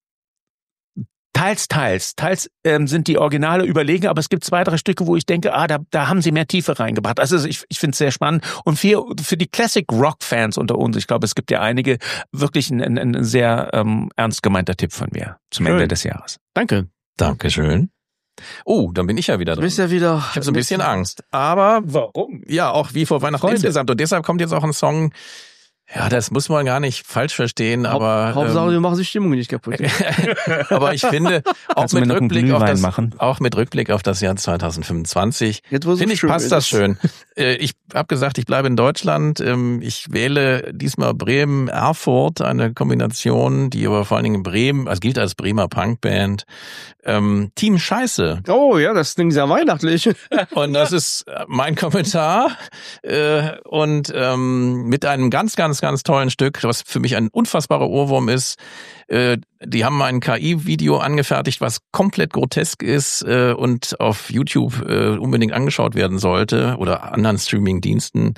teils, teils. Teils ähm, sind die Originale überlegen, aber es gibt zwei, drei Stücke, wo ich denke, ah, da, da haben sie mehr Tiefe reingebracht. Also ich, ich finde es sehr spannend. Und für, für die Classic Rock-Fans unter uns, ich glaube, es gibt ja einige, wirklich ein, ein, ein sehr ähm, ernst gemeinter Tipp von mir zum Schön. Ende des Jahres. Danke. Dankeschön. Oh, dann bin ich ja wieder Du dran. bist ja wieder. Ich habe so ein bisschen Angst. Aber Warum? ja, auch wie vor Weihnachten Freude. insgesamt. Und deshalb kommt jetzt auch ein Song, ja, das muss man gar nicht falsch verstehen, aber Hauptsache, wir ähm, machen die Stimmung nicht kaputt. aber ich finde, auch Kannst du mir mit noch einen Rückblick auf Glühwein das, machen? auch mit Rückblick auf das Jahr zwanzig fünfundzwanzig, Jetzt, wo es so finde ich, schön passt ist. das schön. Äh, Ich habe gesagt, ich bleibe in Deutschland. Ähm, Ich wähle diesmal Bremen-Erfurt, eine Kombination, die aber vor allen Dingen in Bremen, also gilt als Bremer Punkband. Ähm, Team Scheiße. Oh ja, das klingt sehr weihnachtlich. Und das ist mein Kommentar. Äh, Und ähm, mit einem ganz, ganz, ganz tollen Stück, was für mich ein unfassbarer Ohrwurm ist. Äh, Die haben ein K I-Video angefertigt, was komplett grotesk ist äh, und auf YouTube äh, unbedingt angeschaut werden sollte oder anderen Streaming-Diensten.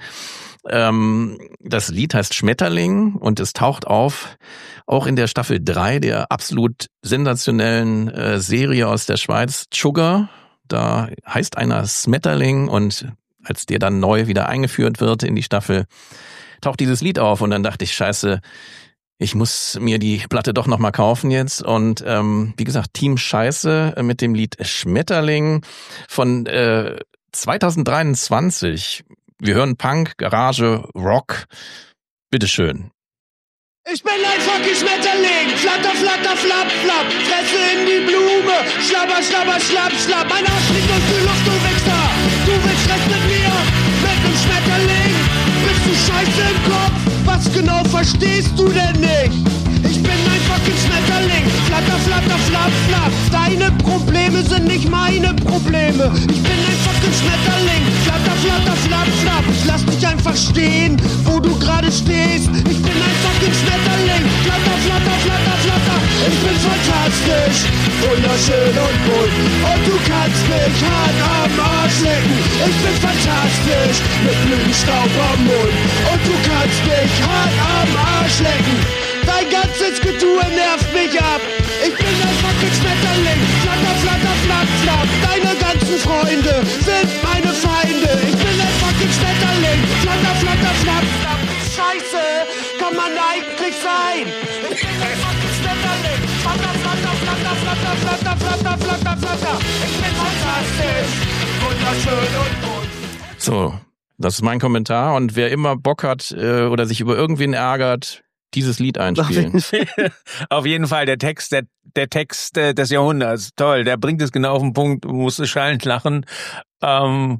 Ähm, das Lied heißt Schmetterling und es taucht auf, auch in der Staffel drei der absolut sensationellen äh, Serie aus der Schweiz, Sugar. Da heißt einer Smetterling und als der dann neu wieder eingeführt wird in die Staffel, taucht dieses Lied auf und dann dachte ich, scheiße, ich muss mir die Platte doch nochmal kaufen jetzt. Und ähm, wie gesagt, Team Scheiße mit dem Lied Schmetterling von äh, zwanzig dreiundzwanzig. Wir hören Punk, Garage, Rock. Bitteschön. Ich bin ein fucking Schmetterling, flatter, flatter, flapp, flapp, Fresse in die Blume, schlabber, schlabber, schlapp, schlapp, mein Arsch liegt durch die Luft, du Wichser, du willst Stress mit mir, mit nem Schmetterling, bist du scheiße im Kopf, was genau verstehst du denn nicht? Ich bin ein fucking Schmetterling, flatter, flatter, flapp, flapp, deine Probleme sind nicht meine Probleme, ich bin ein fucking Schmetterling, flatter, flatter, flapp, flapp, ich lass dich einfach stehen, wo du gerade stehst, ich bin ein fucking Schmetterling, flatter, flatter, flatter, flatter, ich bin fantastisch, wunderschön und bunt, und du kannst mich hart am Arsch lecken, ich bin fantastisch, mit Blütenstaub am Mund, und du kannst mich hart am Arsch lecken. Dein ganzes Getue nervt mich ab. Ich bin ein fucking Schmetterling. Flatter, flatter, flapp, flapp. Deine ganzen Freunde sind meine Feinde. Ich bin ein fucking Schmetterling. Flatter, flatter, flapp, flapp. Scheiße, kann man eigentlich sein? Ich bin ein fucking Schmetterling. Flatter, flatter, flatter, flatter, flatter, flatter, flatter, flatter. Ich bin fantastisch, wunderschön und bunt. So, das ist mein Kommentar. Und wer immer Bock hat äh, oder sich über irgendwen ärgert, dieses Lied einspielen. Auf jeden Fall, der Text, der, der Text äh, des Jahrhunderts, toll, der bringt es genau auf den Punkt, musste schallend lachen. Ähm,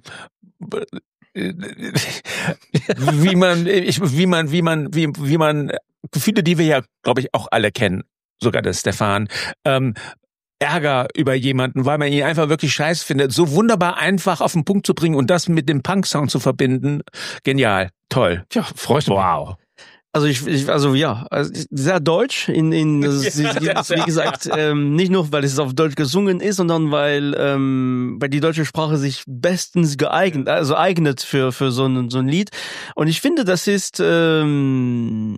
wie man, ich, wie man, wie man, wie, wie man Gefühle, die wir ja, glaube ich, auch alle kennen, sogar der Stefan, ähm, Ärger über jemanden, weil man ihn einfach wirklich scheiß findet, so wunderbar einfach auf den Punkt zu bringen und das mit dem Punk-Sound zu verbinden. Genial, toll. Tja, freut mich. Wow. Also ich, ich also ja, also sehr deutsch in in das ist, wie gesagt ähm, nicht nur weil es auf Deutsch gesungen ist, sondern weil ähm, weil die deutsche Sprache sich bestens geeignet also eignet für für so ein so ein Lied und ich finde das ist ähm,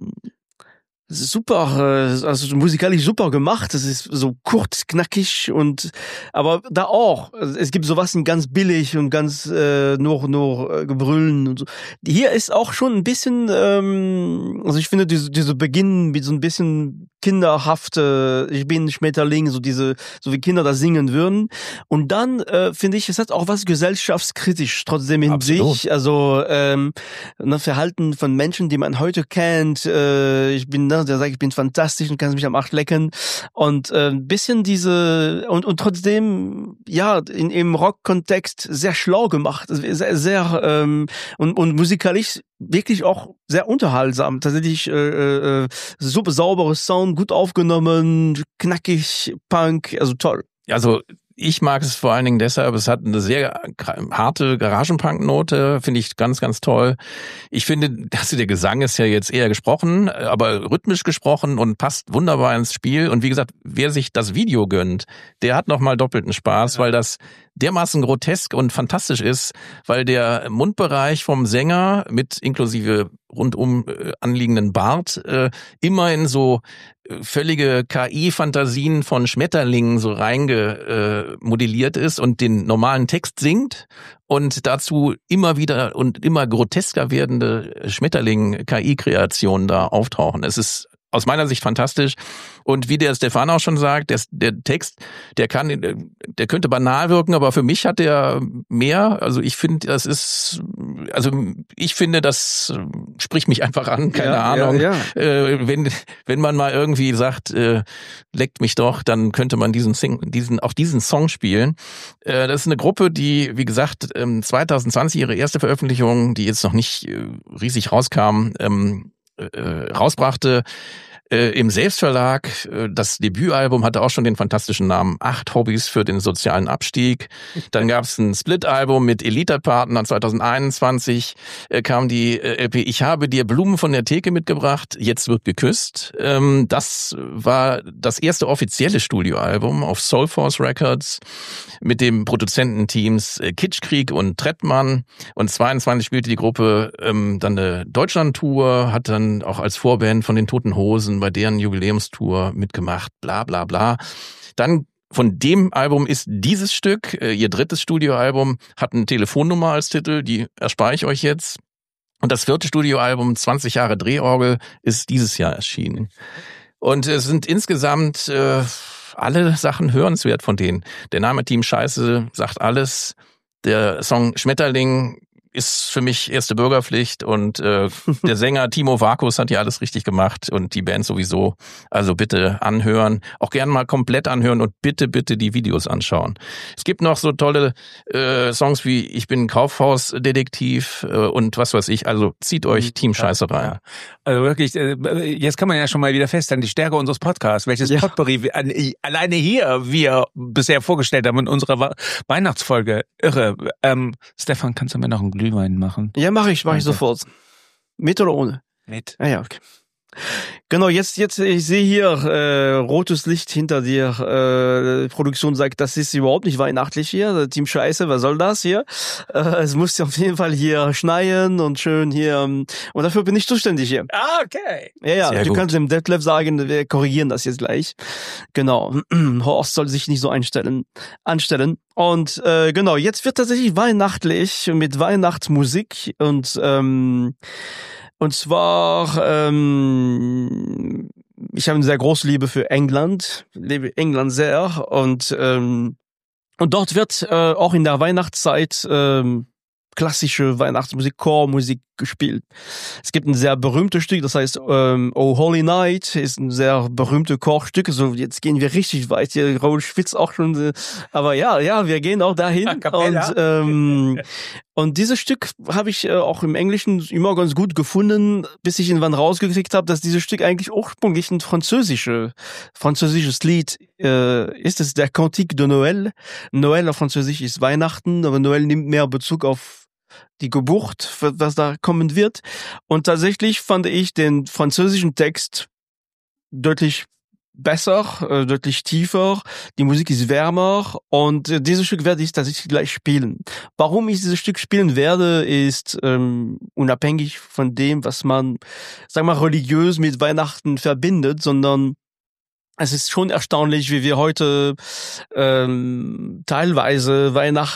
super, also musikalisch super gemacht. Das ist so kurz, knackig und aber da auch. Es gibt sowas ganz billig und ganz äh, nur nur äh, Gebrüllen und so. Hier ist auch schon ein bisschen, ähm, also ich finde diese diese Beginn mit so ein bisschen kinderhafte, ich bin Schmetterling, so diese, so wie Kinder das singen würden. Und dann äh, finde ich, es hat auch was gesellschaftskritisch trotzdem in Absolut. sich. Also ähm, ein Verhalten von Menschen, die man heute kennt. Äh, ich bin ne, der sagt, ich bin fantastisch und kannst mich am Arsch lecken. Und äh, ein bisschen diese und und trotzdem ja in im Rock-Kontext sehr schlau gemacht, sehr sehr ähm, und und musikalisch wirklich auch sehr unterhaltsam. Tatsächlich äh, äh, super sauberes Sound, gut aufgenommen, knackig, Punk, also toll. Also ich mag es vor allen Dingen deshalb, es hat eine sehr harte Garagenpunk-Note, finde ich ganz, ganz toll. Ich finde, dass der Gesang ist ja jetzt eher gesprochen, aber rhythmisch gesprochen und passt wunderbar ins Spiel. Und wie gesagt, wer sich das Video gönnt, der hat nochmal doppelten Spaß, ja. Weil das dermaßen grotesk und fantastisch ist, weil der Mundbereich vom Sänger mit inklusive rundum äh, anliegenden Bart äh, immer in so äh, völlige K I-Fantasien von Schmetterlingen so reingemodelliert äh, ist und den normalen Text singt und dazu immer wieder und immer grotesker werdende Schmetterling-K I-Kreationen da auftauchen. Es ist aus meiner Sicht fantastisch. Und wie der Stefan auch schon sagt, der, der Text, der kann, der könnte banal wirken, aber für mich hat der mehr. Also ich finde, das ist, also ich finde, das spricht mich einfach an, keine ja, Ahnung. Ja, ja. Äh, wenn, wenn man mal irgendwie sagt, äh, leckt mich doch, dann könnte man diesen, Sing, diesen, auch diesen Song spielen. Äh, das ist eine Gruppe, die, wie gesagt, zwanzig zwanzig ihre erste Veröffentlichung, die jetzt noch nicht äh, riesig rauskam, ähm, äh, rausbrachte. Äh, im Selbstverlag. Äh, das Debütalbum hatte auch schon den fantastischen Namen Acht Hobbys für den sozialen Abstieg. Dann gab es ein Split-Album mit Elite-Partner. zwanzig einundzwanzig äh, kam die äh, L P Ich habe dir Blumen von der Theke mitgebracht. Jetzt wird geküsst. Ähm, das war das erste offizielle Studioalbum auf Soulforce Records mit dem Produzententeams äh, Kitschkrieg und Trettmann. Und zweiundzwanzig spielte die Gruppe ähm, dann eine Deutschland-Tour, hat dann auch als Vorband von den Toten Hosen bei deren Jubiläumstour mitgemacht, bla bla bla. Dann von dem Album ist dieses Stück, äh, ihr drittes Studioalbum, hat eine Telefonnummer als Titel, die erspare ich euch jetzt. Und das vierte Studioalbum, zwanzig Jahre Drehorgel, ist dieses Jahr erschienen. Und es sind insgesamt äh, alle Sachen hörenswert von denen. Der Name Team Scheiße sagt alles. Der Song Schmetterling ist für mich erste Bürgerpflicht und äh, der Sänger Timo Vakus hat ja alles richtig gemacht und die Band sowieso. Also bitte anhören, auch gerne mal komplett anhören und bitte, bitte die Videos anschauen. Es gibt noch so tolle äh, Songs wie Ich bin Kaufhausdetektiv äh, und was weiß ich. Also zieht euch Team Scheiße rein. Ja. Also wirklich, äh, jetzt kann man ja schon mal wieder feststellen, die Stärke unseres Podcasts, welches ja. Potpourri wir, an, alleine hier wir bisher vorgestellt haben in unserer Weihnachtsfolge. Irre. Ähm, Stefan, kannst du mir noch ein Glühwein machen? Ja, mache ich, mache ich sofort. Mit oder ohne? Mit. Ah ja, okay. Genau, jetzt, jetzt, ich sehe hier äh, rotes Licht hinter dir. Äh, die Produktion sagt, das ist überhaupt nicht weihnachtlich hier. Team Scheiße, was soll das hier? Äh, es muss auf jeden Fall hier schneien und schön hier. Und dafür bin ich zuständig hier. Ah, okay. Ja, ja, Sehr du gut. kannst dem Detlef sagen, wir korrigieren das jetzt gleich. Genau. Horst soll sich nicht so einstellen, anstellen. Und äh, genau, jetzt wird tatsächlich weihnachtlich mit Weihnachtsmusik und ähm, und zwar, ähm, ich habe eine sehr große Liebe für England, liebe England sehr und ähm, und dort wird äh, auch in der Weihnachtszeit ähm, klassische Weihnachtsmusik, Chormusik gespielt. Es gibt ein sehr berühmtes Stück, das heißt ähm, Oh Holy Night, ist ein sehr berühmtes Chorstück. So, jetzt gehen wir richtig weit. Hier Raul schwitzt auch schon. Äh, aber ja, ja, wir gehen auch dahin. Und ähm, und dieses Stück habe ich äh, auch im Englischen immer ganz gut gefunden, bis ich irgendwann rausgekriegt habe, dass dieses Stück eigentlich ursprünglich ein französische, französisches Lied äh, ist. Es ist der Cantique de Noël. Noël auf Französisch ist Weihnachten, aber Noël nimmt mehr Bezug auf die Geburt, was da kommen wird. Und tatsächlich fand ich den französischen Text deutlich besser, äh, deutlich tiefer. Die Musik ist wärmer und äh, dieses Stück werde ich tatsächlich gleich spielen. Warum ich dieses Stück spielen werde, ist ähm, unabhängig von dem, was man, sag mal, religiös mit Weihnachten verbindet, sondern es ist schon erstaunlich, wie wir heute ähm, teilweise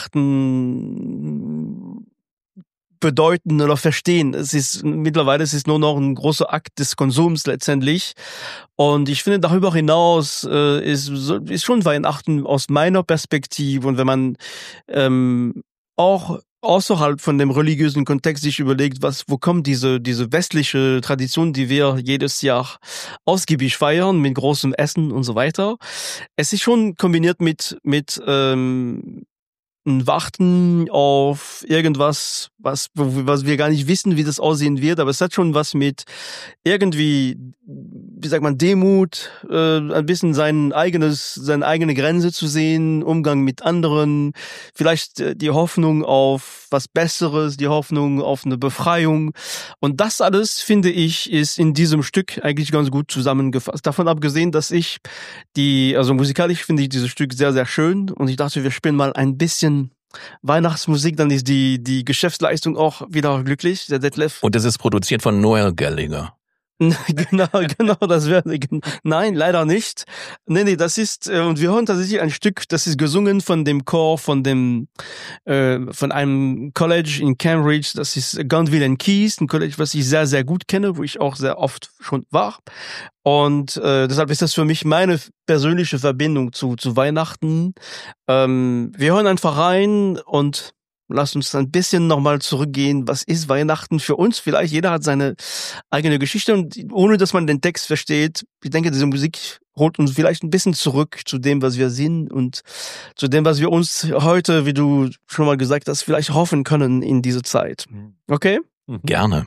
Weihnachten bedeuten oder verstehen. Es ist mittlerweile es ist nur noch ein großer Akt des Konsums letztendlich. Und ich finde, darüber hinaus äh, ist, ist schon Weihnachten aus meiner Perspektive. Und wenn man ähm, auch außerhalb von dem religiösen Kontext sich überlegt, was, wo kommt diese, diese westliche Tradition, die wir jedes Jahr ausgiebig feiern, mit großem Essen und so weiter. Es ist schon kombiniert mit, mit, ähm, ein Warten auf irgendwas, was, was wir gar nicht wissen, wie das aussehen wird, aber es hat schon was mit irgendwie, wie sagt man, Demut, äh, ein bisschen sein eigenes, seine eigene Grenze zu sehen, Umgang mit anderen, vielleicht äh, die Hoffnung auf was Besseres, die Hoffnung auf eine Befreiung. Und das alles, finde ich, ist in diesem Stück eigentlich ganz gut zusammengefasst. Davon abgesehen, dass ich die, also musikalisch finde ich dieses Stück sehr, sehr schön und ich dachte, wir spielen mal ein bisschen Weihnachtsmusik, dann ist die, die Geschäftsleistung auch wieder glücklich, der Detlef. Und das ist produziert von Noel Gallagher. Genau, genau, das wäre, nein, leider nicht. Nee, nee, das ist, äh, und wir hören tatsächlich ein Stück, das ist gesungen von dem Chor von dem, äh, von einem College in Cambridge, das ist Gonville and Keys, ein College, was ich sehr, sehr gut kenne, wo ich auch sehr oft schon war. Und äh, deshalb ist das für mich meine persönliche Verbindung zu, zu Weihnachten. Ähm, wir hören einfach rein und lass uns ein bisschen nochmal zurückgehen. Was ist Weihnachten für uns? Vielleicht jeder hat seine eigene Geschichte und ohne, dass man den Text versteht, ich denke, diese Musik holt uns vielleicht ein bisschen zurück zu dem, was wir sind und zu dem, was wir uns heute, wie du schon mal gesagt hast, vielleicht hoffen können in diese Zeit. Okay? Mhm. Gerne.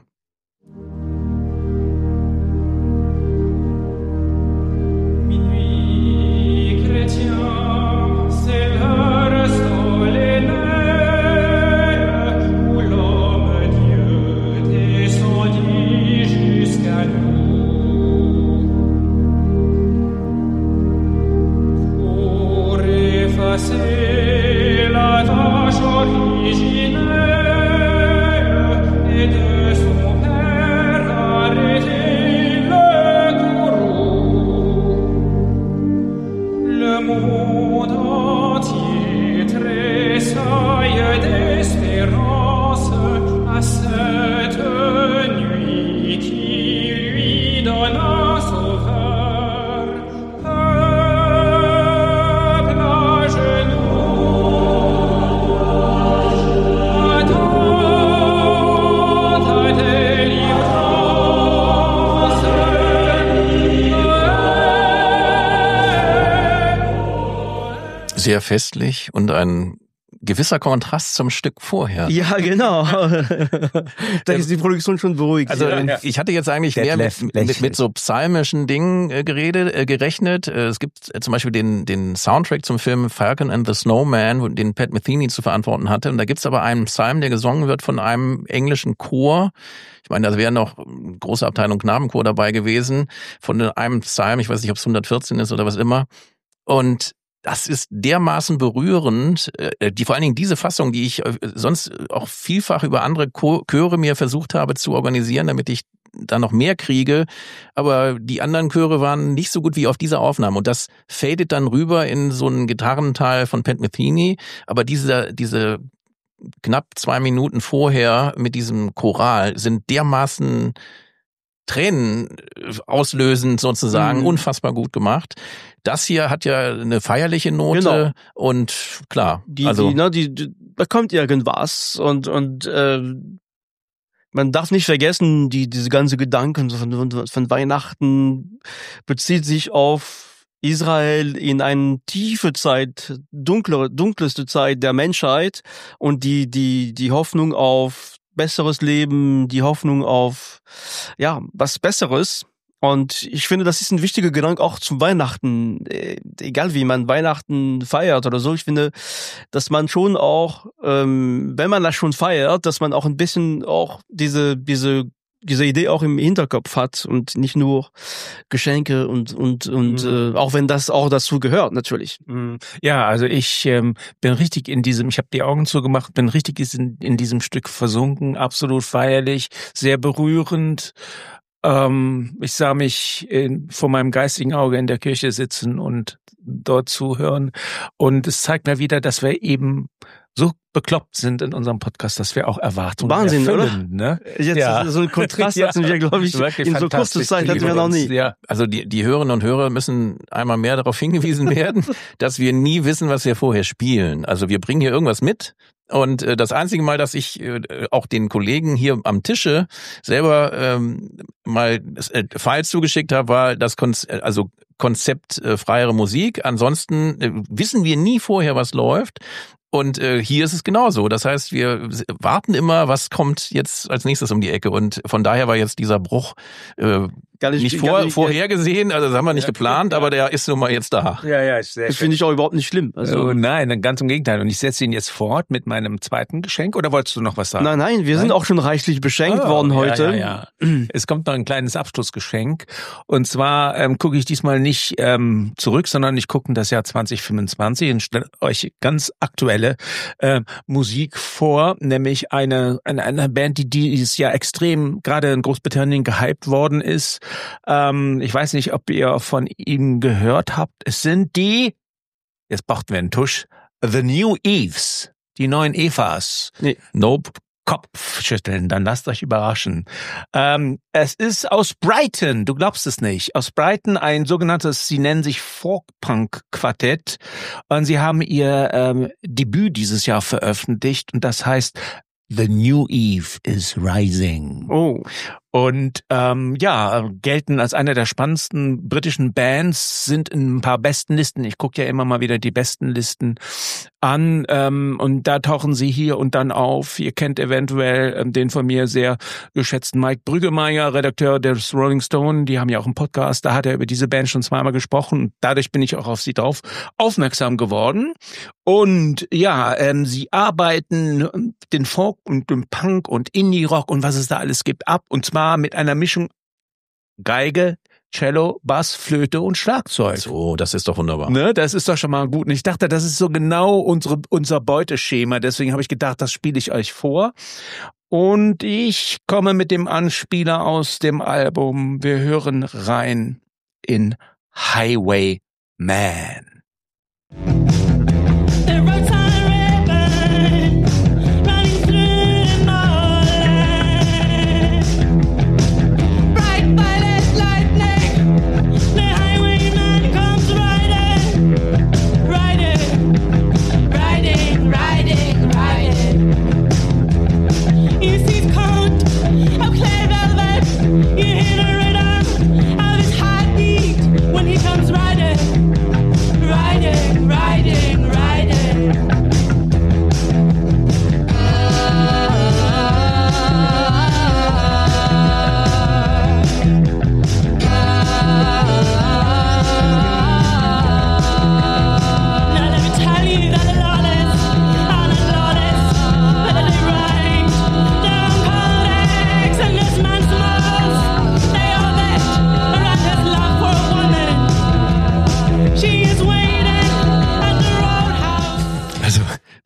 C'est la tâche originelle et de son père arrêter le courroux. Le monde entier tressaille d'espérance à cette nuit qui lui donne un sauveur. Sehr festlich und ein gewisser Kontrast zum Stück vorher. Ja, genau. Da ist die Produktion schon beruhigt. Also ja. ich hatte jetzt eigentlich mehr mit, mit, mit so psalmischen Dingen äh, geredet, äh, gerechnet. Äh, es gibt äh, zum Beispiel den, den Soundtrack zum Film Falcon and the Snowman, wo, den Pat Metheny zu verantworten hatte. Und da gibt's aber einen Psalm, der gesungen wird von einem englischen Chor. Ich meine, da wäre noch eine große Abteilung Knabenchor dabei gewesen. Von einem Psalm, ich weiß nicht, ob es hundertvierzehn ist oder was immer. Und das ist dermaßen berührend, die vor allen Dingen diese Fassung, die ich sonst auch vielfach über andere Chöre mir versucht habe zu organisieren, damit ich da noch mehr kriege. Aber die anderen Chöre waren nicht so gut wie auf dieser Aufnahme. Und das fadet dann rüber in so einen Gitarrenteil von Pat Metheny. Aber diese, diese knapp zwei Minuten vorher mit diesem Choral sind dermaßen Tränen auslösend sozusagen, mhm. unfassbar gut gemacht. Das hier hat ja eine feierliche Note genau. und klar, die, also die, ne, die, die bekommt irgendwas und und äh, man darf nicht vergessen, die diese ganze Gedanken von, von Weihnachten bezieht sich auf Israel in eine tiefe Zeit, dunkle, dunkelste Zeit der Menschheit und die die die Hoffnung auf besseres Leben, die Hoffnung auf, ja, was Besseres. Und ich finde, das ist ein wichtiger Gedanke auch zum Weihnachten. Egal wie man Weihnachten feiert oder so. Ich finde, dass man schon auch, ähm, wenn man das schon feiert, dass man auch ein bisschen auch diese, diese, diese Idee auch im Hinterkopf hat und nicht nur Geschenke und und und mhm. äh, auch wenn das auch dazu gehört natürlich. Ja, also ich ähm, bin richtig in diesem, ich habe die Augen zugemacht, bin richtig in, in diesem Stück versunken, absolut feierlich, sehr berührend. Ähm, ich sah mich in, vor meinem geistigen Auge in der Kirche sitzen und dort zuhören und es zeigt mir wieder, dass wir eben so bekloppt sind in unserem Podcast, dass wir auch Erwartungen Wahnsinn, erfüllen. Oder? Ne? Jetzt ja. So ein Kontrast hatten wir, glaube ich, in so kurzer Zeit hatten wir noch nie. Ja. Also die, die Hörerinnen und Hörer müssen einmal mehr darauf hingewiesen werden, dass wir nie wissen, was wir vorher spielen. Also wir bringen hier irgendwas mit. Und äh, das einzige Mal, dass ich äh, auch den Kollegen hier am Tische selber ähm, mal äh, Files zugeschickt habe, war das Konzept, also Konzept äh, freiere Musik. Ansonsten äh, wissen wir nie vorher, was läuft. Und äh, hier ist es genauso. Das heißt, wir warten immer, was kommt jetzt als nächstes um die Ecke. Und von daher war jetzt dieser Bruch äh, gar nicht, nicht, vor, nicht vorhergesehen. Also das haben wir nicht ja, geplant, ja. aber der ist nun mal jetzt da. Ja, ja, ist sehr Das finde ich auch überhaupt nicht schlimm. Also oh, nein, ganz im Gegenteil. Und ich setze ihn jetzt fort mit meinem zweiten Geschenk. Oder wolltest du noch was sagen? Nein, nein, wir nein? sind auch schon reichlich beschenkt oh, worden heute. Ja, ja, ja. Es kommt noch ein kleines Abschlussgeschenk. Und zwar ähm, gucke ich diesmal nicht ähm, zurück, sondern ich gucke in das Jahr zwanzig fünfundzwanzig und stelle euch ganz aktuelle Äh, Musik vor, nämlich eine, eine eine Band, die dieses Jahr extrem gerade in Großbritannien gehypt worden ist. Ähm, ich weiß nicht, ob ihr von ihm gehört habt. Es sind die, jetzt brauchten wir einen Tusch, The New Eves, die neuen Evas. Nee. Nope. Kopfschütteln, dann lasst euch überraschen. Ähm, es ist aus Brighton, du glaubst es nicht, aus Brighton ein sogenanntes, sie nennen sich Folk-Punk-Quartett und sie haben ihr ähm, Debüt dieses Jahr veröffentlicht und das heißt The New Eve is Rising. Oh. Und ähm, ja, gelten als eine der spannendsten britischen Bands, sind in ein paar besten Listen. Ich gucke ja immer mal wieder die besten Listen an ähm, und da tauchen sie hier und dann auf. Ihr kennt eventuell ähm, den von mir sehr geschätzten Mike Brüggemeier, Redakteur des Rolling Stone. Die haben ja auch einen Podcast, da hat er über diese Band schon zweimal gesprochen. Dadurch bin ich auch auf sie drauf aufmerksam geworden. Und ja, ähm, sie arbeiten den Folk und den Punk und Indie-Rock und was es da alles gibt ab. Und zwar mit einer Mischung Geige, Cello, Bass, Flöte und Schlagzeug. So, das ist doch wunderbar. Ne, das ist doch schon mal gut. Und ich dachte, das ist so genau unsere, unser Beuteschema. Deswegen habe ich gedacht, das spiele ich euch vor. Und ich komme mit dem Anspieler aus dem Album. Wir hören rein in Highwayman. Riding, riding.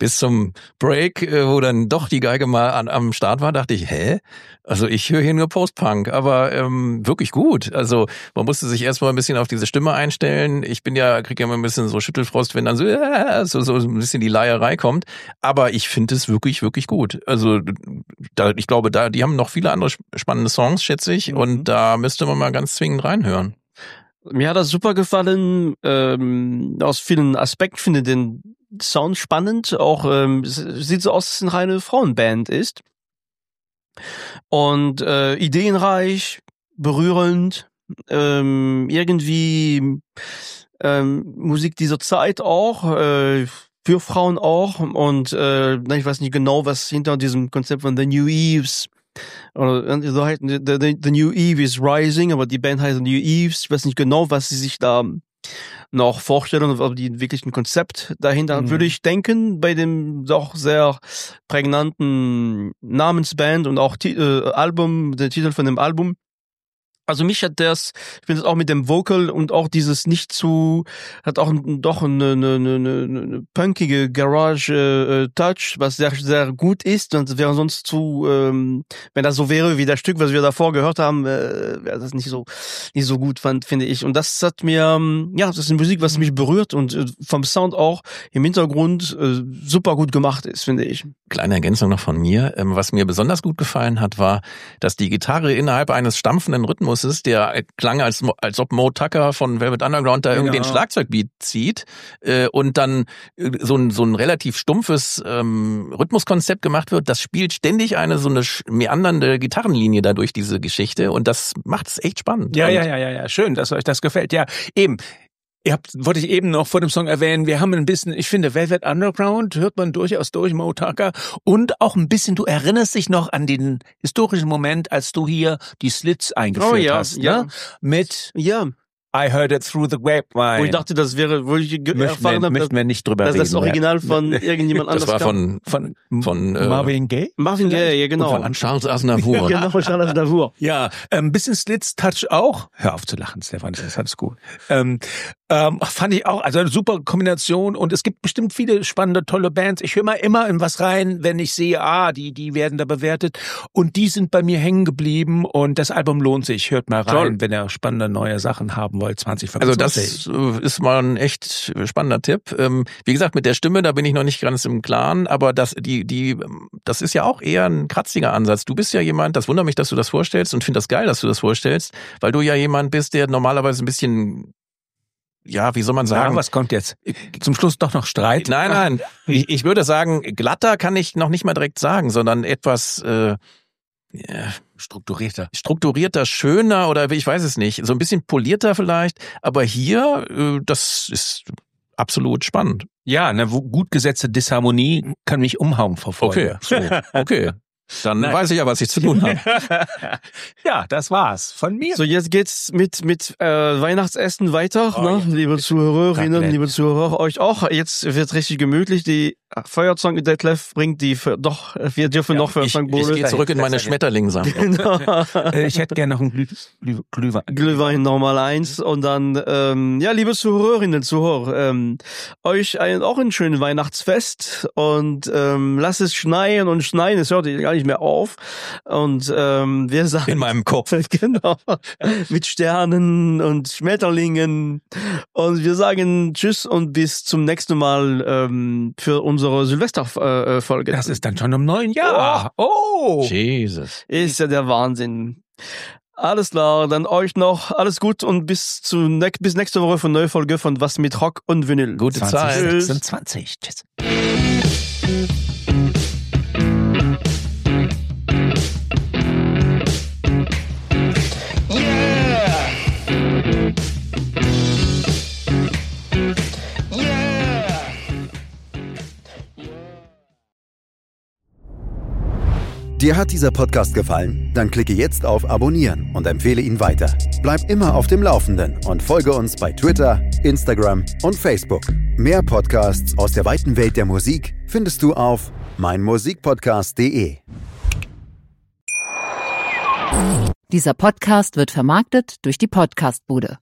bis zum Break, äh, wo dann doch die Geige mal an, am Start war, dachte ich, hä? Also ich höre hier nur Post-Punk, aber ähm, wirklich gut. Also man musste sich erstmal ein bisschen auf diese Stimme einstellen. Ich bin ja, kriege ja immer ein bisschen so Schüttelfrost, wenn dann so, äh, so, so ein bisschen die Leierei kommt. Aber ich finde es wirklich, wirklich gut. Also da, ich glaube, da die haben noch viele andere spannende Songs, schätze ich. Mhm. Und da müsste man mal ganz zwingend reinhören. Mir hat das super gefallen, ähm, aus vielen Aspekten. Ich finde den Sound spannend. Auch ähm, es sieht so aus, dass es eine reine Frauenband ist. Und äh, ideenreich, berührend, ähm, irgendwie ähm, Musik dieser Zeit auch, äh, für Frauen auch. Und äh, ich weiß nicht genau, was hinter diesem Konzept von The New Eves oder so heißt, the, the, the New Eve is Rising, aber die Band heißt New Eves. Ich weiß nicht genau, was sie sich da noch vorstellen, ob die wirklich ein Konzept dahinter mhm. würde ich denken, bei dem doch sehr prägnanten Namensband und auch äh, Album, der Titel von dem Album. Also mich hat das, ich finde es auch mit dem Vocal und auch dieses nicht zu, hat auch ein, doch eine, eine, eine, eine punkige Garage-Touch, was sehr, sehr gut ist. Und es wäre sonst zu, ähm, wenn das so wäre wie das Stück, was wir davor gehört haben, äh, wäre das nicht so, nicht so gut, fand, finde ich. Und das hat mir, ja, das ist eine Musik, was mich berührt und äh, vom Sound auch im Hintergrund äh, super gut gemacht ist, finde ich. Kleine Ergänzung noch von mir. Ähm, was mir besonders gut gefallen hat, war, dass die Gitarre innerhalb eines stampfenden Rhythmus ist, der klang, als, als ob Mo Tucker von Velvet Underground da irgendwie ja. den Schlagzeugbeat zieht äh, und dann so ein, so ein relativ stumpfes ähm, Rhythmuskonzept gemacht wird. Das spielt ständig eine so eine meandernde Gitarrenlinie da durch diese Geschichte und das macht es echt spannend. Ja, und ja, ja, ja, ja, schön, dass euch das gefällt. Ja, eben. Ihr habt, wollte ich eben noch vor dem Song erwähnen, wir haben ein bisschen, ich finde, Velvet Underground hört man durchaus durch, Mo Tucker, und auch ein bisschen, du erinnerst dich noch an den historischen Moment, als du hier die Slits eingeführt oh, ja, hast, ja. ne? Mit ja. I Heard It Through the Grapevine. Wo ich dachte, das wäre, wo ich möchten erfahren wir, habe, möchten wir nicht drüber dass reden. das Original von irgendjemand anderes Das war von, von, von äh, Marvin Gaye? Marvin Gaye, ja genau. Und von Charles Aznavour. Genau, Charles Aznavour. Ja, ein ähm, bisschen Slits-Touch auch. Hör auf zu lachen, Stefan, das ist alles gut. Ähm, ähm, fand ich auch, also eine super Kombination und es gibt bestimmt viele spannende, tolle Bands. Ich höre mal immer in was rein, wenn ich sehe, ah, die die werden da bewertet und die sind bei mir hängen geblieben und das Album lohnt sich. Hört mal rein, Toll. Wenn ihr spannende neue Sachen haben wollt, zwanzig fünfundzwanzig. Also das ist mal ein echt spannender Tipp. Wie gesagt, mit der Stimme, da bin ich noch nicht ganz im Klaren, aber das, die, die, das ist ja auch eher ein kratziger Ansatz. Du bist ja jemand, das wundert mich, dass du das vorstellst und finde das geil, dass du das vorstellst, weil du ja jemand bist, der normalerweise ein bisschen, ja, wie soll man sagen? Ja, was kommt jetzt? Zum Schluss doch noch Streit? Nein, nein. Ich, ich würde sagen, glatter kann ich noch nicht mal direkt sagen, sondern etwas äh, ja, strukturierter. Strukturierter, schöner oder ich weiß es nicht. So ein bisschen polierter vielleicht. Aber hier, äh, das ist absolut spannend. Ja, eine gut gesetzte Disharmonie kann mich umhauen, Frau Freude. Okay, so, okay. Dann Nein. weiß ich ja, was ich zu tun habe. Ja, das war's von mir. So, jetzt geht's mit mit äh, Weihnachtsessen weiter, oh, ne? Liebe Zuhörerinnen, Raclette. Liebe Zuhörer, euch auch. Jetzt wird richtig gemütlich. Die Feuerzange Detlef bringt die für, doch, wir dürfen ja, noch für ich, Sankt Boris. Ich gehe zurück in meine Schmetterlingssammlung. Genau. Ich hätte gerne noch einen Glüh, Glüh, Glühwein. Glühwein Normal eins und dann, ähm, ja, liebe Zuhörerinnen, Zuhörer, ähm, euch ein, auch ein schönes Weihnachtsfest und ähm, lasst es schneien und schneien, es hört gar nicht mehr auf und ähm, wir sagen in meinem Kopf genau mit Sternen und Schmetterlingen und wir sagen Tschüss und bis zum nächsten Mal ähm, für unsere Silvesterfolge. Das ist dann schon im neuen Jahr. Oh, Jesus, ist ja der Wahnsinn. Alles klar, dann euch noch alles gut und bis zu ne- bis nächste Woche von neue Folge von Was mit Rock und Vinyl. Gute Zeit. sechsundzwanzig. Tschüss. Dir hat dieser Podcast gefallen? Dann klicke jetzt auf Abonnieren und empfehle ihn weiter. Bleib immer auf dem Laufenden und folge uns bei Twitter, Instagram und Facebook. Mehr Podcasts aus der weiten Welt der Musik findest du auf meinmusikpodcast punkt de. Dieser Podcast wird vermarktet durch die Podcastbude.